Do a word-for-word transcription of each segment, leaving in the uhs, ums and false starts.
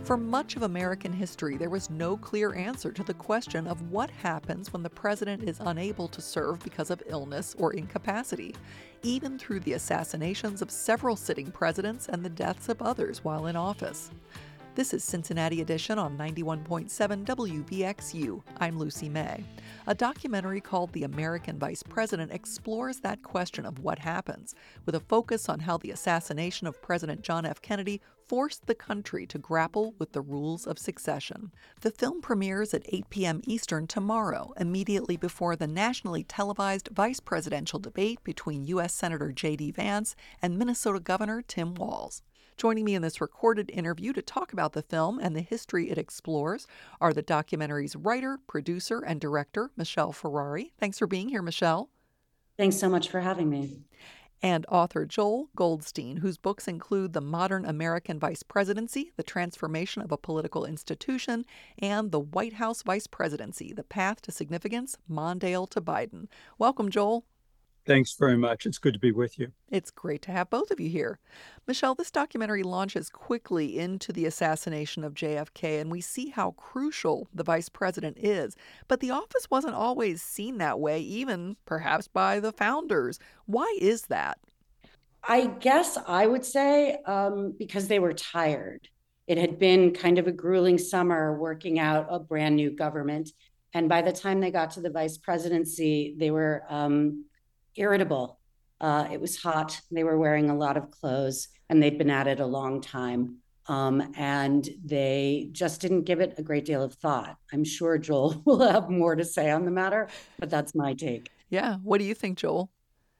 For much of American history, there was no clear answer to the question of what happens when the president is unable to serve because of illness or incapacity, even through the assassinations of several sitting presidents and the deaths of others while in office. This is Cincinnati Edition on ninety-one point seven W V X U. I'm Lucy May. A documentary called The American Vice President explores that question of what happens, with a focus on how the assassination of President John F. Kennedy forced the country to grapple with the rules of succession. The film premieres at eight p.m. Eastern tomorrow, immediately before the nationally televised vice presidential debate between U S. Senator J D. Vance and Minnesota Governor Tim Walz. Joining me in this recorded interview to talk about the film and the history it explores are the documentary's writer, producer, and director, Michelle Ferrari. Thanks for being here, Michelle. Thanks so much for having me. And author Joel Goldstein, whose books include The Modern American Vice Presidency, The Transformation of a Political Institution, and The White House Vice Presidency, The Path to Significance, Mondale to Biden. Welcome, Joel. Thanks very much. It's good to be with you. It's great to have both of you here. Michelle, this documentary launches quickly into the assassination of J F K, and we see how crucial the vice president is. But the office wasn't always seen that way, even perhaps by the founders. Why is that? I guess I would say um, because they were tired. It had been kind of a grueling summer working out a brand new government. And by the time they got to the vice presidency, they were um, irritable. Uh, it was hot. They were wearing a lot of clothes and they'd been at it a long time. Um, and they just didn't give it a great deal of thought. I'm sure Joel will have more to say on the matter, but that's my take. Yeah. What do you think, Joel?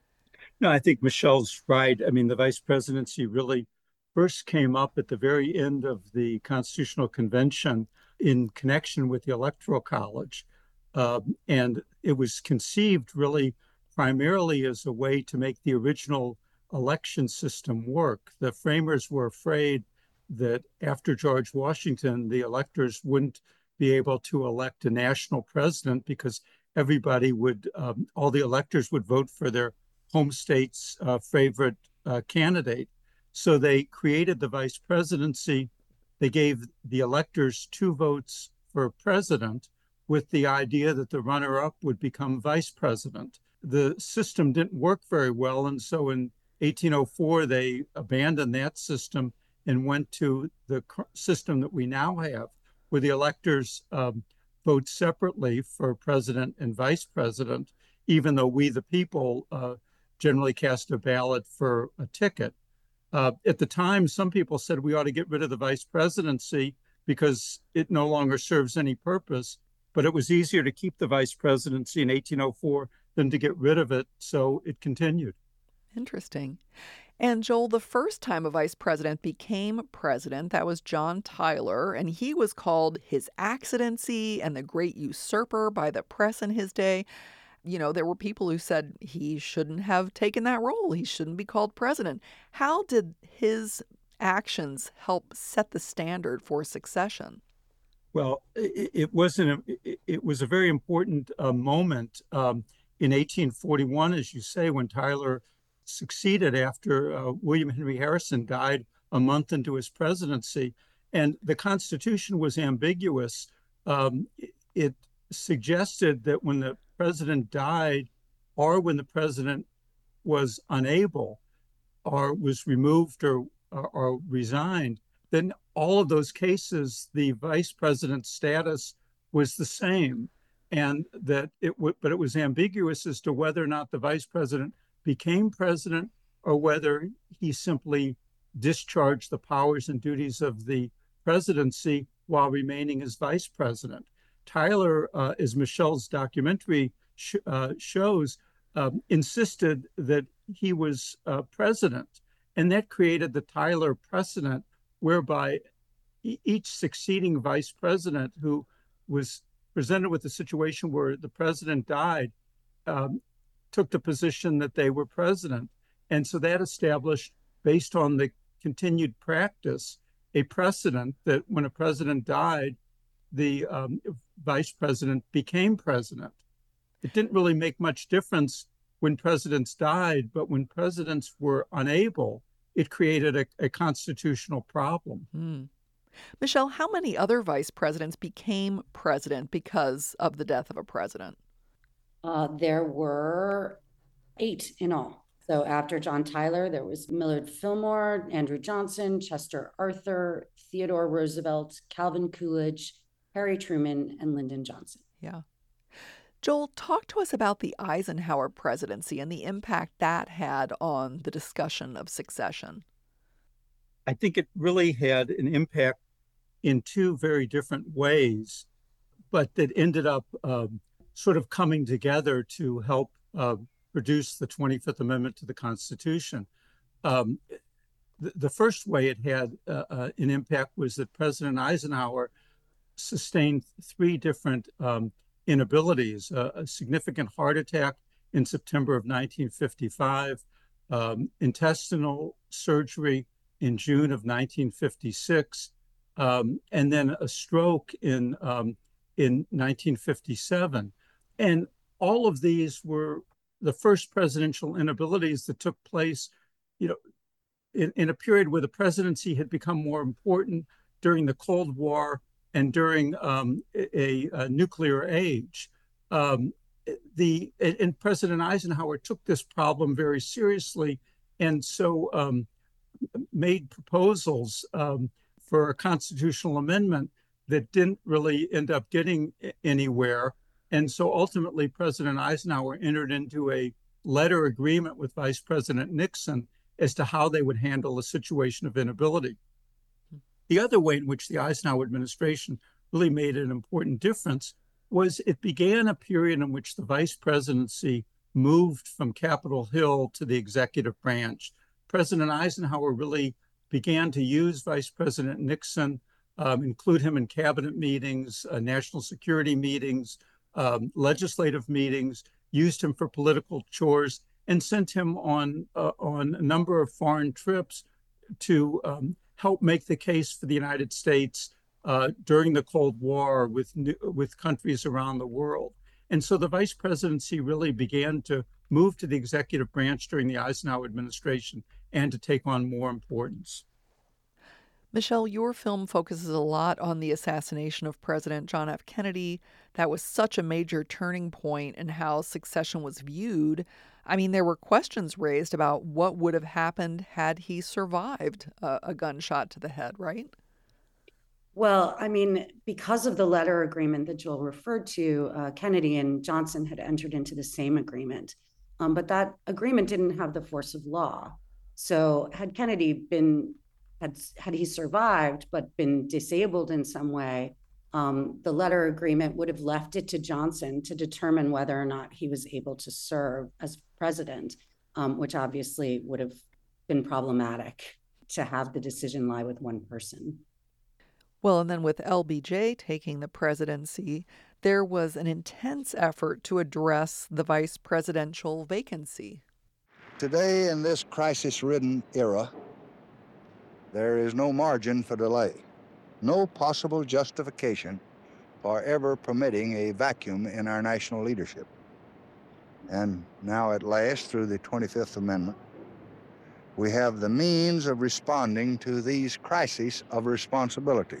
No, I think Michelle's right. I mean, the vice presidency really first came up at the very end of the Constitutional Convention in connection with the Electoral College. Um, and it was conceived really primarily as a way to make the original election system work. The framers were afraid that after George Washington, the electors wouldn't be able to elect a national president because everybody would, um, all the electors would vote for their home state's uh, favorite uh, candidate. So they created the vice presidency. They gave the electors two votes for president with the idea that the runner-up would become vice president. The system didn't work very well, and so in eighteen oh four, they abandoned that system and went to the system that we now have, where the electors um, vote separately for president and vice president, even though we, the people, uh, generally cast a ballot for a ticket. Uh, at the time, some people said we ought to get rid of the vice presidency because it no longer serves any purpose, but it was easier to keep the vice presidency in eighteen oh four than to get rid of it, so it continued. Interesting. And Joel, the first time a vice president became president, that was John Tyler, and he was called His Accidency and the Great Usurper by the press in his day. You know, there were people who said he shouldn't have taken that role. He shouldn't be called president. How did his actions help set the standard for succession? Well, it, it wasn't. A, it, it was a very important uh, moment. Um, In eighteen forty-one, as you say, when Tyler succeeded after uh, William Henry Harrison died a month into his presidency, and the Constitution was ambiguous. Um, it, it suggested that when the president died, or when the president was unable, or was removed or, or, or resigned, then all of those cases, the vice president's status was the same. And that it w- but it was ambiguous as to whether or not the vice president became president or whether he simply discharged the powers and duties of the presidency while remaining as vice president. Tyler, uh, as Michelle's documentary sh- uh, shows, um, insisted that he was uh, president. And that created the Tyler precedent whereby e- each succeeding vice president who was presented with a situation where the president died, um, took the position that they were president. And so that established, based on the continued practice, a precedent that when a president died, the um, vice president became president. It didn't really make much difference when presidents died, but when presidents were unable, it created a, a constitutional problem. Mm. Michelle, how many other vice presidents became president because of the death of a president? Uh, there were eight in all. So after John Tyler, there was Millard Fillmore, Andrew Johnson, Chester Arthur, Theodore Roosevelt, Calvin Coolidge, Harry Truman, and Lyndon Johnson. Yeah. Joel, talk to us about the Eisenhower presidency and the impact that had on the discussion of succession. I think it really had an impact in two very different ways, but that ended up um, sort of coming together to help uh, produce the twenty-fifth Amendment to the Constitution. Um, the, the first way it had uh, uh, an impact was that President Eisenhower sustained three different um, inabilities: uh, a significant heart attack in September of nineteen fifty-five, um, intestinal surgery in June of nineteen fifty-six, um, and then a stroke in um, in nineteen fifty-seven. And all of these were the first presidential inabilities that took place, you know, in, in a period where the presidency had become more important during the Cold War and during um, a, a nuclear age. Um, the and President Eisenhower took this problem very seriously, and so um, made proposals um, for a constitutional amendment that didn't really end up getting anywhere. And so ultimately, President Eisenhower entered into a letter agreement with Vice President Nixon as to how they would handle a situation of inability. The other way in which the Eisenhower administration really made an important difference was it began a period in which the vice presidency moved from Capitol Hill to the executive branch. President Eisenhower really began to use Vice President Nixon, um, include him in cabinet meetings, uh, national security meetings, um, legislative meetings, used him for political chores, and sent him on uh, on a number of foreign trips to um, help make the case for the United States uh, during the Cold War with with countries around the world. And so the vice presidency really began to move to the executive branch during the Eisenhower administration and to take on more importance. Michelle, your film focuses a lot on the assassination of President John F. Kennedy. That was such a major turning point in how succession was viewed. I mean, there were questions raised about what would have happened had he survived a, a gunshot to the head, right? Well, I mean, because of the letter agreement that Joel referred to, uh, Kennedy and Johnson had entered into the same agreement. Um, but that agreement didn't have the force of law. So had Kennedy been, had, had he survived but been disabled in some way, um, the letter agreement would have left it to Johnson to determine whether or not he was able to serve as president, um, which obviously would have been problematic to have the decision lie with one person. Well, and then with L B J taking the presidency, there was an intense effort to address the vice presidential vacancy. Today, in this crisis-ridden era, there is no margin for delay, no possible justification for ever permitting a vacuum in our national leadership. And now at last, through the twenty-fifth Amendment, we have the means of responding to these crises of responsibility.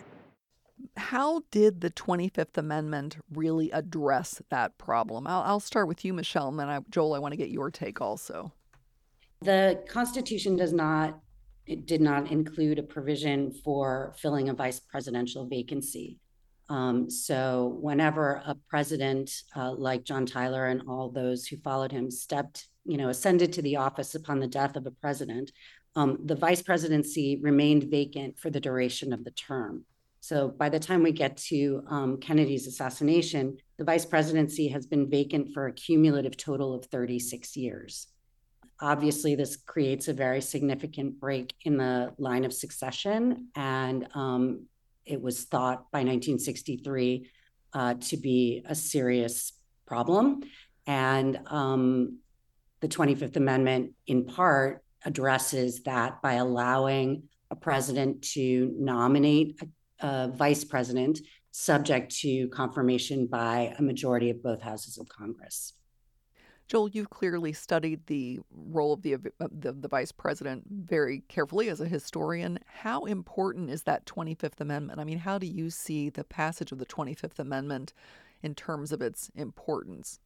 How did the twenty-fifth Amendment really address that problem? I'll, I'll start with you, Michelle, and then I, Joel, I want to get your take also. The Constitution does not, it did not include a provision for filling a vice presidential vacancy. Um, so whenever a president uh, like John Tyler and all those who followed him stepped, you know, ascended to the office upon the death of a president, um, the vice presidency remained vacant for the duration of the term. So by the time we get to um, Kennedy's assassination, the vice presidency has been vacant for a cumulative total of thirty-six years. Obviously, this creates a very significant break in the line of succession, and um, it was thought by nineteen sixty-three uh, to be a serious problem. And um, the twenty-fifth Amendment, in part, addresses that by allowing a president to nominate a, a vice president subject to confirmation by a majority of both houses of Congress. Joel, you've clearly studied the role of the, of the the vice president very carefully as a historian. How important is that twenty-fifth Amendment? I mean, how do you see the passage of the twenty-fifth Amendment in terms of its importance?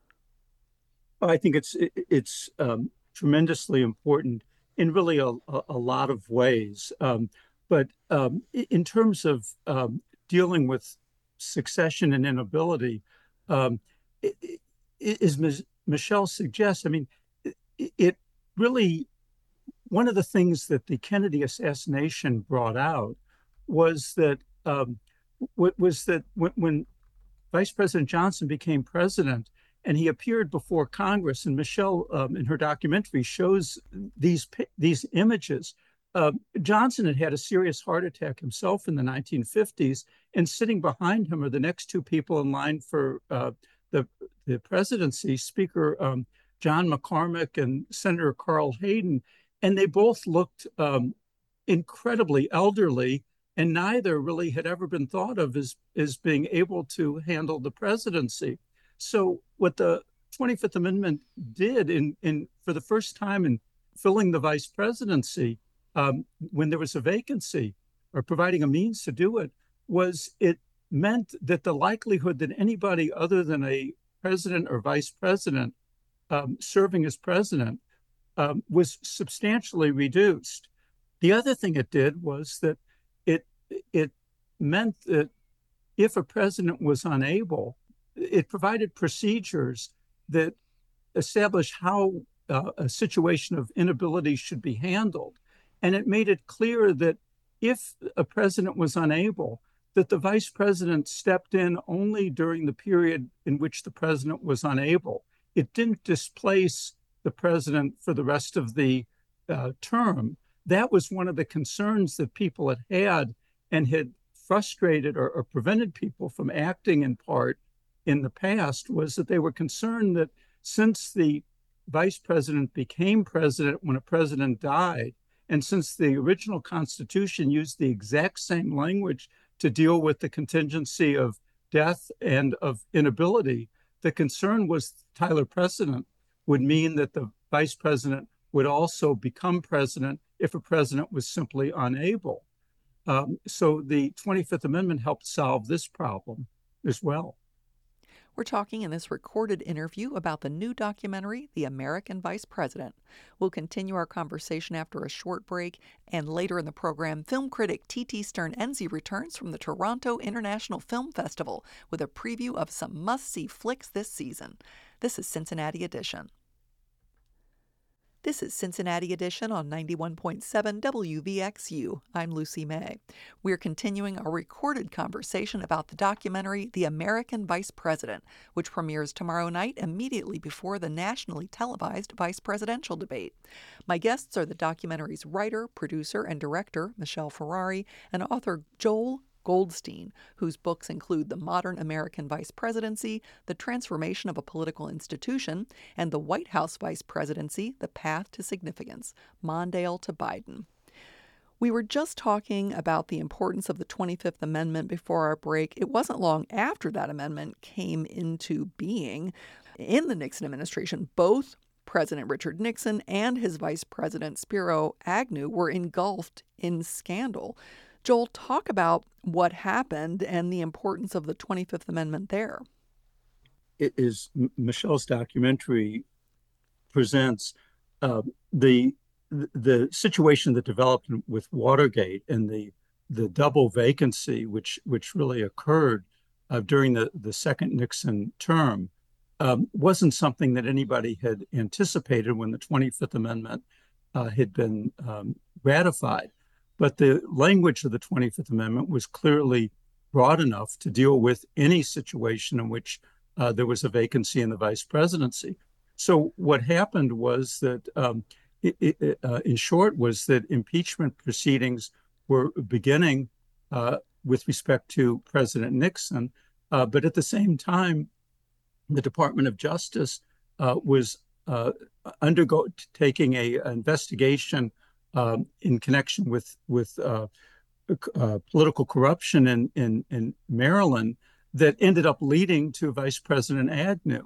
I think it's it, it's um, tremendously important in really a, a, a lot of ways. Um, but um, in terms of um, dealing with succession and inability, um, it, it, as Michelle suggests, I mean, it, it really, one of the things that the Kennedy assassination brought out was that um, was that when, when Vice President Johnson became president, and he appeared before Congress, and Michelle, um, in her documentary, shows these these images. Uh, Johnson had had a serious heart attack himself in the nineteen fifties, and sitting behind him are the next two people in line for uh, the the presidency, Speaker um, John McCormack and Senator Carl Hayden, and they both looked um, incredibly elderly, and neither really had ever been thought of as as being able to handle the presidency. So what the twenty-fifth Amendment did in, in for the first time in filling the vice presidency, um, when there was a vacancy or providing a means to do it, was it meant that the likelihood that anybody other than a president or vice president um, serving as president um, was substantially reduced. The other thing it did was that it it meant that if a president was unable, it provided procedures that establish how uh, a situation of inability should be handled. And it made it clear that if a president was unable, that the vice president stepped in only during the period in which the president was unable. It didn't displace the president for the rest of the uh, term. That was one of the concerns that people had had and had frustrated or, or prevented people from acting in part in the past, was that they were concerned that since the vice president became president when a president died, and since the original Constitution used the exact same language to deal with the contingency of death and of inability, the concern was Tyler precedent would mean that the vice president would also become president if a president was simply unable. Um, so the twenty-fifth Amendment helped solve this problem as well. We're talking in this recorded interview about the new documentary, The American Vice President. We'll continue our conversation after a short break, and later in the program, film critic T T Stern Enzi returns from the Toronto International Film Festival with a preview of some must-see flicks this season. This is Cincinnati Edition. This is Cincinnati Edition on ninety-one point seven W V X U. I'm Lucy May. We're continuing our recorded conversation about the documentary The American Vice President, which premieres tomorrow night immediately before the nationally televised vice presidential debate. My guests are the documentary's writer, producer, and director, Michelle Ferrari, and author Joel Goldstein, whose books include The Modern American Vice Presidency, The Transformation of a Political Institution, and The White House Vice Presidency, The Path to Significance, Mondale to Biden. We were just talking about the importance of the twenty-fifth Amendment before our break. It wasn't long after that amendment came into being in the Nixon administration. Both President Richard Nixon and his Vice President Spiro Agnew were engulfed in scandal. Joel, talk about what happened and the importance of the twenty-fifth Amendment there. It is Michelle's documentary presents uh, the the situation that developed with Watergate and the the double vacancy which which really occurred uh, during the the second Nixon term um, wasn't something that anybody had anticipated when the twenty-fifth Amendment uh, had been um, ratified. But the language of the twenty-fifth Amendment was clearly broad enough to deal with any situation in which uh, there was a vacancy in the vice presidency. So what happened was that, um, it, it, uh, in short, was that impeachment proceedings were beginning uh, with respect to President Nixon. Uh, but at the same time, the Department of Justice uh, was uh, undertaking a an investigation Um, in connection with with uh, uh, political corruption in, in in Maryland that ended up leading to Vice President Agnew.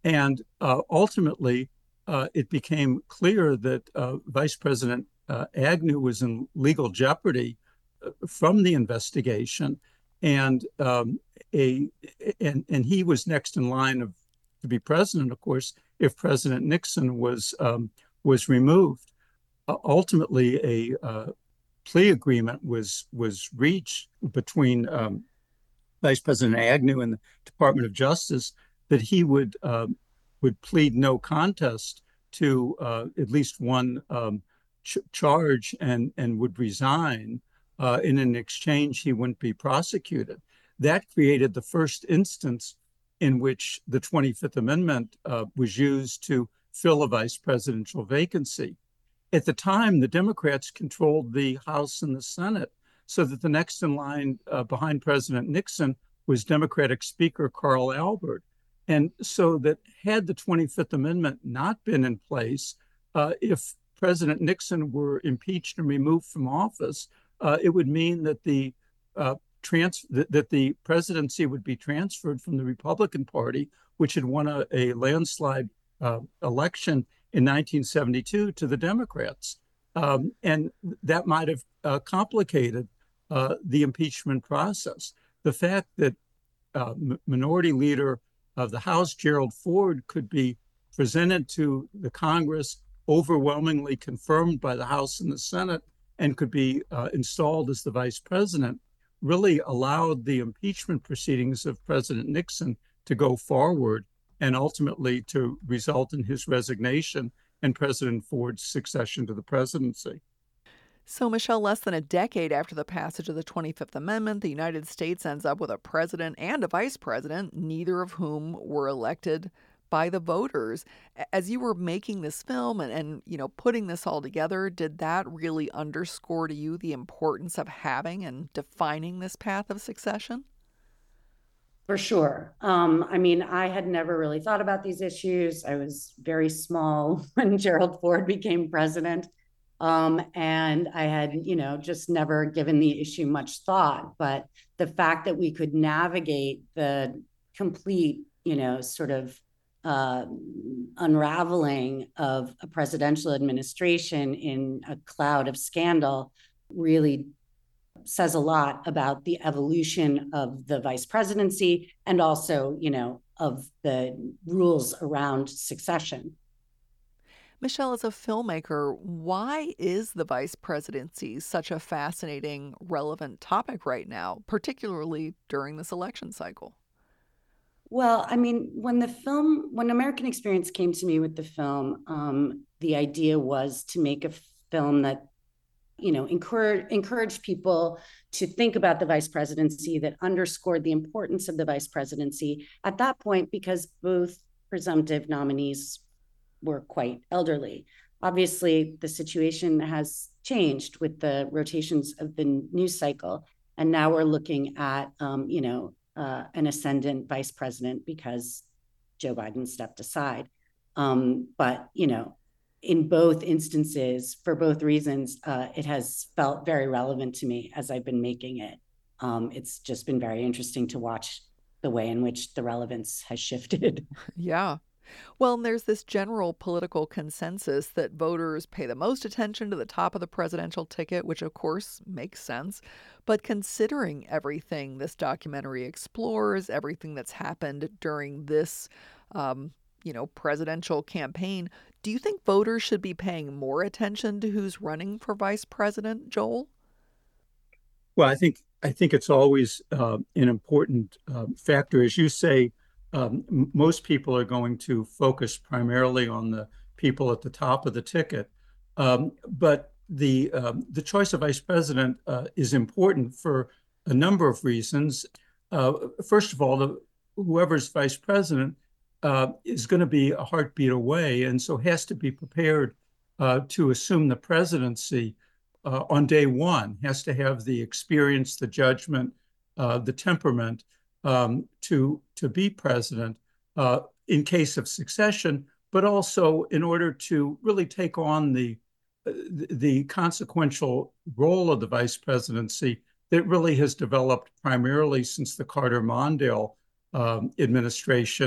And uh, ultimately, uh, it became clear that uh, Vice President uh, Agnew was in legal jeopardy uh, from the investigation, and um, a and and he was next in line of to be president, of course, if President Nixon was um, was removed. Uh, ultimately, a uh, plea agreement was was reached between um, Vice President Agnew and the Department of Justice that he would uh, would plead no contest to uh, at least one um, ch charge and and would resign. Uh, in an exchange, he wouldn't be prosecuted. That created the first instance in which the twenty-fifth Amendment uh, was used to fill a vice presidential vacancy. At the time, the Democrats controlled the House and the Senate, so that the next in line uh, behind President Nixon was Democratic Speaker Carl Albert. And so that had the twenty-fifth Amendment not been in place, uh, if President Nixon were impeached and removed from office, uh, it would mean that the uh, trans that, that the presidency would be transferred from the Republican Party, which had won a, a landslide uh, election in nineteen seventy-two, to the Democrats. Um, and that might have uh, complicated uh, the impeachment process. The fact that uh, Minority Leader of the House, Gerald Ford, could be presented to the Congress, overwhelmingly confirmed by the House and the Senate, and could be uh, installed as the vice president, really allowed the impeachment proceedings of President Nixon to go forward and ultimately to result in his resignation and President Ford's succession to the presidency. So, Michelle, less than a decade after the passage of the twenty-fifth Amendment, the United States ends up with a president and a vice president, neither of whom were elected by the voters. As you were making this film and, and you know, putting this all together, did that really underscore to you the importance of having and defining this path of succession? For sure. Um, I mean, I had never really thought about these issues. I was very small when Gerald Ford became president. Um, and I had, you know, just never given the issue much thought. But the fact that we could navigate the complete, you know, sort of uh, unraveling of a presidential administration in a cloud of scandal really says a lot about the evolution of the vice presidency and also, you know, of the rules around succession. Michelle, as a filmmaker, why is the vice presidency such a fascinating, relevant topic right now, particularly during this election cycle? Well, I mean, when the film, when American Experience came to me with the film, um, the idea was to make a film that, you know, encourage encourage people to think about the vice presidency, that underscored the importance of the vice presidency at that point, because both presumptive nominees were quite elderly. Obviously, the situation has changed with the rotations of the news cycle, and now we're looking at, um, you know, uh, an ascendant vice president because Joe Biden stepped aside. Um, but, you know, in both instances, for both reasons, uh, it has felt very relevant to me as I've been making it. Um, it's just been very interesting to watch the way in which the relevance has shifted. Yeah. Well, and there's this general political consensus that voters pay the most attention to the top of the presidential ticket, which of course makes sense. But considering everything this documentary explores, everything that's happened during this, um, you know, presidential campaign, do you think voters should be paying more attention to who's running for vice president, Joel? Well, I think I think it's always uh, an important uh, factor, as you say. Um, most people are going to focus primarily on the people at the top of the ticket, um, but the um, the choice of vice president uh, is important for a number of reasons. Uh, first of all, the, whoever's vice president uh, is going to be a heartbeat away, and so has to be prepared uh, to assume the presidency uh, on day one. Has to have the experience, the judgment, uh, the temperament Um, to to be president uh, in case of succession, but also in order to really take on the the consequential role of the vice presidency that really has developed primarily since the Carter-Mondale um, administration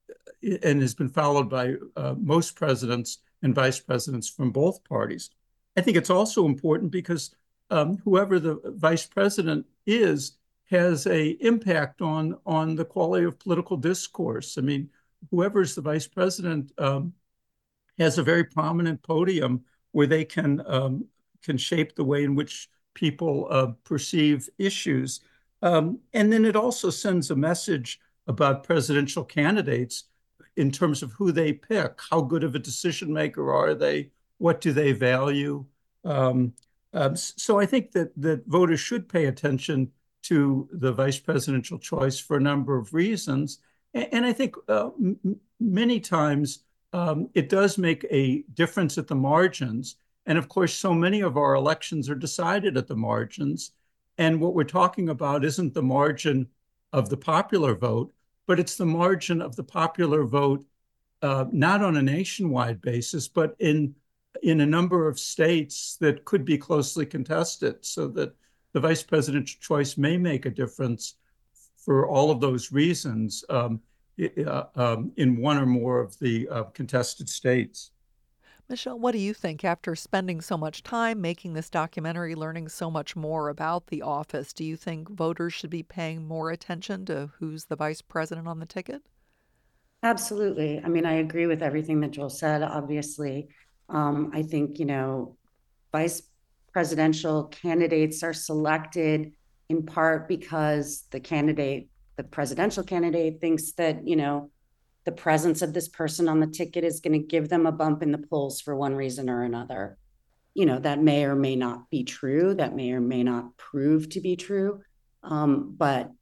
and has been followed by uh, most presidents and vice presidents from both parties. I think it's also important because um, whoever the vice president is has a impact on, on the quality of political discourse. I mean, whoever's the vice president um, has a very prominent podium where they can um, can shape the way in which people uh, perceive issues. Um, and then it also sends a message about presidential candidates in terms of who they pick. How good of a decision maker are they? What do they value? Um, um, so I think that, that voters should pay attention to the vice presidential choice for a number of reasons. And, and I think uh, m- many times um, it does make a difference at the margins. And of course, so many of our elections are decided at the margins. And what we're talking about isn't the margin of the popular vote, but it's the margin of the popular vote, uh, not on a nationwide basis, but in, in a number of states that could be closely contested, so that the vice presidential choice may make a difference for all of those reasons um, uh, um, in one or more of the uh, contested states. Michelle, what do you think after spending so much time making this documentary, learning so much more about the office? Do you think voters should be paying more attention to who's the vice president on the ticket? Absolutely. I mean, I agree with everything that Joel said, obviously. Um, I think, you know, vice presidential candidates are selected in part because the candidate, the presidential candidate, thinks that, you know, the presence of this person on the ticket is going to give them a bump in the polls for one reason or another. You know, that may or may not be true. That may or may not prove to be true. Um, but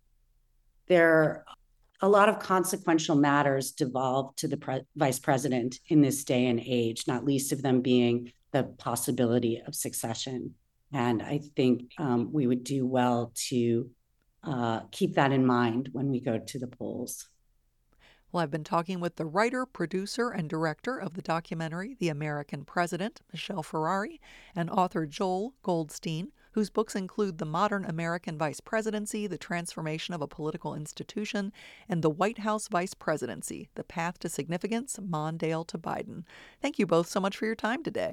there a lot of consequential matters devolve to the pre- vice president in this day and age, not least of them being the possibility of succession. And I think um, we would do well to uh, keep that in mind when we go to the polls. Well, I've been talking with the writer, producer, and director of the documentary, The American President, Michelle Ferrari, and author Joel Goldstein, whose books include The Modern American Vice Presidency, The Transformation of a Political Institution, and The White House Vice Presidency, The Path to Significance, Mondale to Biden. Thank you both so much for your time today.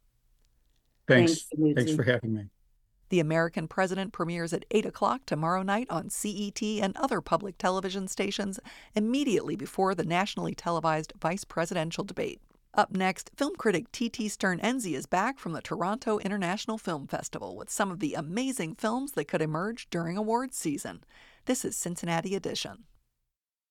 Thanks. Thanks, Thanks for having me. The American President premieres at eight o'clock tomorrow night on C E T and other public television stations immediately before the nationally televised vice presidential debate. Up next, film critic T T Stern Enzi is back from the Toronto International Film Festival with some of the amazing films that could emerge during awards season. This is Cincinnati Edition.